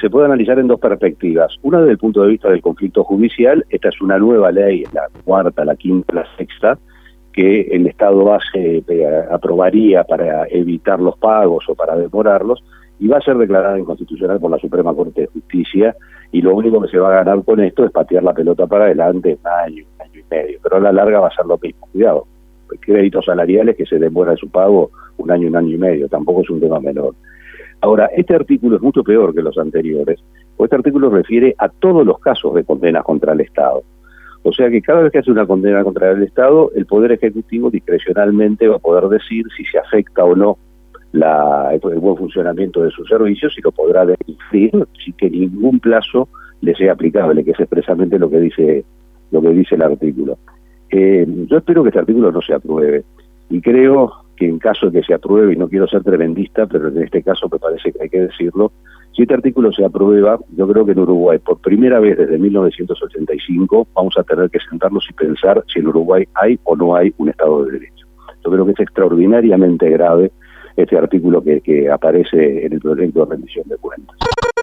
se puede analizar en dos perspectivas. Una desde el punto de vista del conflicto judicial. Esta es una nueva ley, la cuarta, la quinta, la sexta, que el Estado base aprobaría para evitar los pagos o para demorarlos, y va a ser declarada inconstitucional por la Suprema Corte de Justicia, y lo único que se va a ganar con esto es patear la pelota para adelante un año y medio, pero a la larga va a ser lo mismo. Cuidado, créditos salariales que se demora su pago un año y medio, tampoco es un tema menor. Ahora, este artículo es mucho peor que los anteriores, porque este artículo refiere a todos los casos de condenas contra el Estado. O sea que cada vez que hace una condena contra el Estado, el Poder Ejecutivo discrecionalmente va a poder decir si se afecta o no el buen funcionamiento de sus servicios, y lo podrá decir sin que ningún plazo le sea aplicable, que es expresamente lo que dice el artículo. Yo espero que este artículo no se apruebe, y creo que en caso de que se apruebe, y no quiero ser tremendista, pero en este caso me parece que hay que decirlo, si este artículo se aprueba, yo creo que en Uruguay, por primera vez desde 1985, vamos a tener que sentarnos y pensar si en Uruguay hay o no hay un Estado de Derecho. Yo creo que es extraordinariamente grave este artículo que aparece en el proyecto de rendición de cuentas.